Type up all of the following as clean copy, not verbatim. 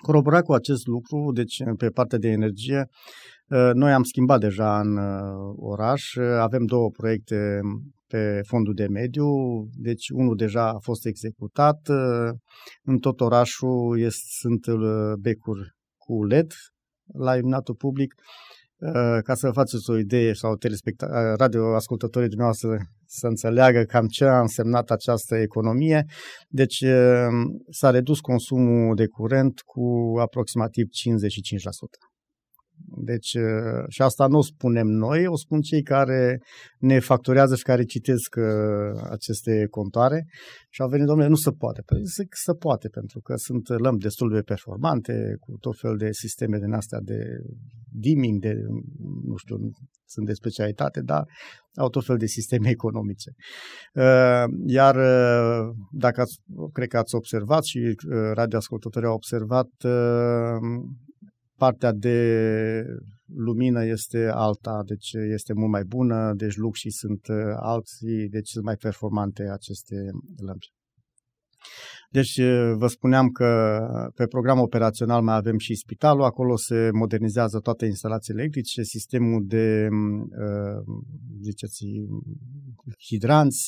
Corobora cu acest lucru, deci pe partea de energie, noi am schimbat deja în oraș, avem 2 proiecte pe fondul de mediu, deci unul deja a fost executat, în tot orașul sunt becuri cu LED la iluminatul public. Ca să faceți o idee sau radioascultătorii dumneavoastră să înțeleagă cam ce a însemnat această economie, deci s-a redus consumul de curent cu aproximativ 55%. Deci, și asta nu o spunem noi, o spun cei care ne facturează și care citesc aceste contoare și au venit, domnule, nu se poate. Păi zic, se poate, pentru că sunt lămpi destul de performante, cu tot fel de sisteme din astea de dimming, nu știu, sunt de specialitate, dar au tot fel de sisteme economice. Iar dacă cred că ați observat și radioascultătorii au observat, partea de lumină este alta, deci este mult mai bună, deci luxii sunt alții, deci sunt mai performante aceste lămpi. Deci vă spuneam că pe program operațional mai avem și spitalul, acolo se modernizează toate instalațiile electrice, sistemul de, ziceți, hidranți,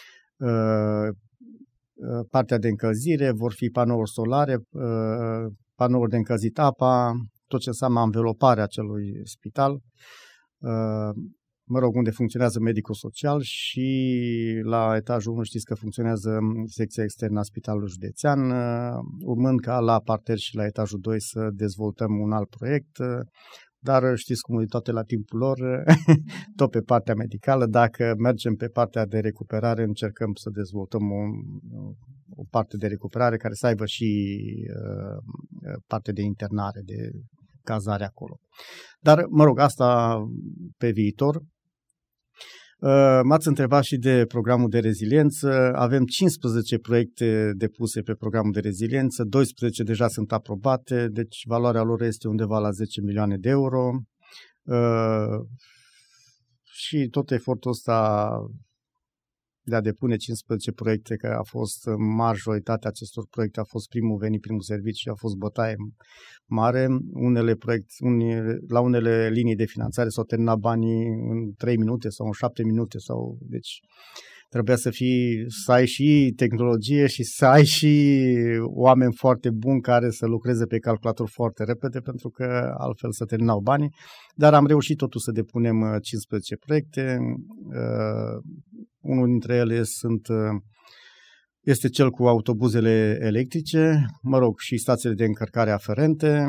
partea de încălzire, vor fi panouri solare, panouri de încălzit apa, tot ce înseamnă anveloparea acelui spital, unde funcționează medicul social și la etajul 1 știți că funcționează secția externă a Spitalului Județean, urmând ca la parter și la etajul 2 să dezvoltăm un alt proiect, dar știți cum e toate la timpul lor, tot pe partea medicală. Dacă mergem pe partea de recuperare, încercăm să dezvoltăm o parte de recuperare care să aibă și parte de internare, de cazare acolo. Dar, asta pe viitor. M-ați întrebat și de programul de reziliență. Avem 15 proiecte depuse pe programul de reziliență, 12 deja sunt aprobate, deci valoarea lor este undeva la 10 milioane de euro. Și tot efortul ăsta de a depune 15 proiecte, că a fost majoritatea acestor proiecte, a fost primul venit, primul serviciu și a fost bătaie mare. La unele linii de finanțare s-au terminat banii în 3 minute sau în 7 minute. Deci trebuia să ai și tehnologie și să ai și oameni foarte buni care să lucreze pe calculator foarte repede, pentru că altfel se terminau banii. Dar am reușit totuși să depunem 15 proiecte. Unul dintre ele este cel cu autobuzele electrice, și stațiile de încărcare aferente,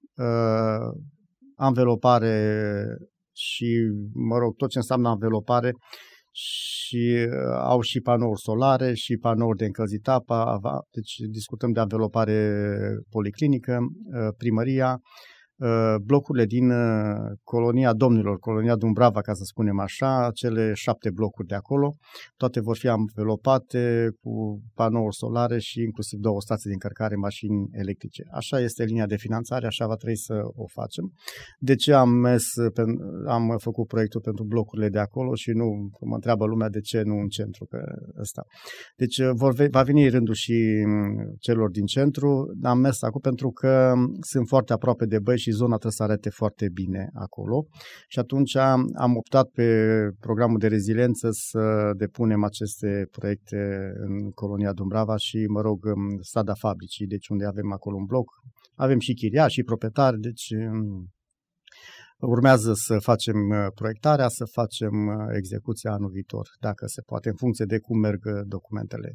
anvelopare și, tot ce înseamnă anvelopare, și au și panouri solare și panouri de încălzit apa, deci discutăm de anvelopare policlinică, primăria, blocurile din Colonia Domnilor, Colonia Dumbrava, ca să spunem așa, cele 7 blocuri de acolo, toate vor fi anvelopate cu panouri solare și inclusiv 2 stații de încărcare mașini electrice. Așa este linia de finanțare, așa va trebui să o facem. De ce am făcut proiectul pentru blocurile de acolo și nu, mă întreabă lumea de ce nu în centru, că ăsta. Deci va veni rândul și celor din centru. Am mers acolo pentru că sunt foarte aproape de băi și zona trebuie să arate foarte bine acolo și atunci am optat pe programul de reziliență să depunem aceste proiecte în Colonia Dumbrava și, strada Fabricii, deci unde avem acolo un bloc. Avem și chiriași și proprietari, deci urmează să facem proiectarea, să facem execuția anul viitor, dacă se poate, în funcție de cum merg documentele.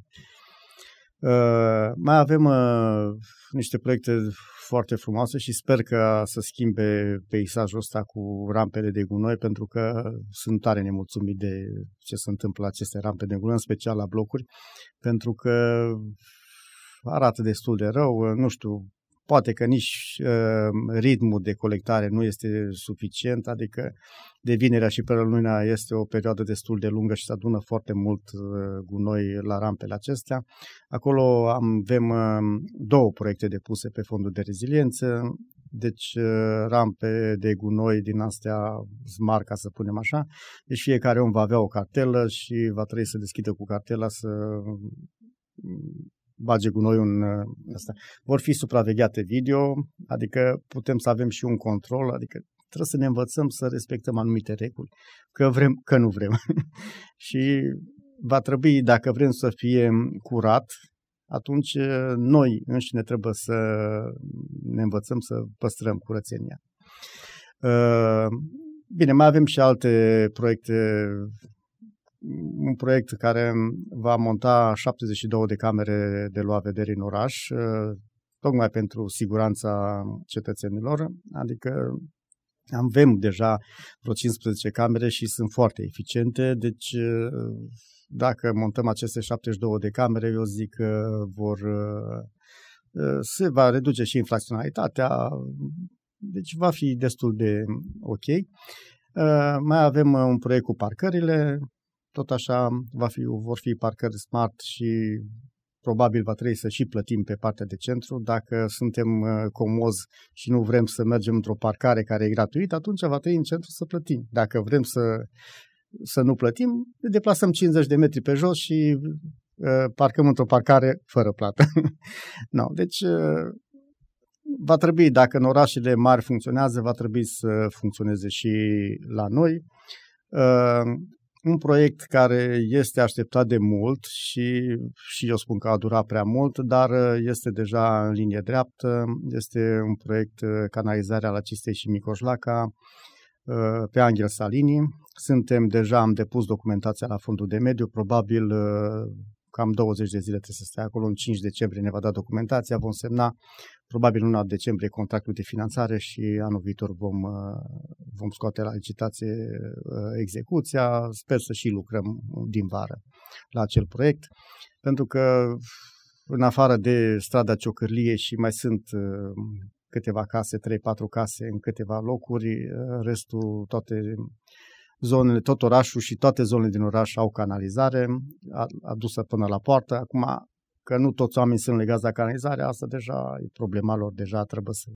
Mai avem niște proiecte foarte frumoase și sper că să schimbe peisajul ăsta cu rampele de gunoi, pentru că sunt tare nemulțumit de ce se întâmplă la aceste rampe de gunoi, în special la blocuri, pentru că arată destul de rău, nu știu, poate că nici ritmul de colectare nu este suficient, adică de vinerea și până luna este o perioadă destul de lungă și se adună foarte mult gunoi la rampele acestea. Acolo avem 2 proiecte depuse pe fondul de reziliență, deci rampe de gunoi din astea smart, ca să punem așa. Deci fiecare om va avea o cartelă și va trebui să deschidă cu cartela să bage gunoiul în ăsta. Vor fi supravegheate video, adică putem să avem și un control, adică trebuie să ne învățăm să respectăm anumite reguli, că vrem, că nu vrem. Și va trebui, dacă vrem să fie curat, atunci noi înșine trebuie să ne învățăm să păstrăm curățenia. Bine, mai avem și alte proiecte. Un proiect care va monta 72 de camere de luat vedere în oraș, tocmai pentru siguranța cetățenilor, adică avem deja vreo 15 camere și sunt foarte eficiente, deci dacă montăm aceste 72 de camere, eu zic că se va reduce și infracționalitatea, deci va fi destul de ok. Mai avem un proiect cu parcările, tot așa vor fi parcări smart și probabil va trebui să și plătim pe partea de centru. Dacă suntem comozi și nu vrem să mergem într-o parcare care e gratuită, atunci va trebui în centru să plătim. Dacă vrem să nu plătim, ne deplasăm 50 de metri pe jos și parcăm într-o parcare fără plată. No, deci va trebui, dacă în orașele mari funcționează, va trebui să funcționeze și la noi. Un proiect care este așteptat de mult și eu spun că a durat prea mult, dar este deja în linie dreaptă. Este un proiect canalizarea la Cistei și Micojlaca pe Angel Salini. Am depus documentația la Fondul de Mediu, probabil cam 20 de zile trebuie să stea acolo, în 5 decembrie ne va da documentația, vom semna probabil în 1 decembrie contractul de finanțare și anul viitor vom scoate la licitație execuția. Sper să și lucrăm din vară la acel proiect, pentru că în afară de strada Ciocârlie și mai sunt câteva case, 3-4 case în câteva locuri, restul, toate zonele, tot orașul și toate zonele din oraș au canalizare adusă până la poartă. Acum, că nu toți oamenii sunt legați la canalizare, asta deja e problema lor, deja trebuie să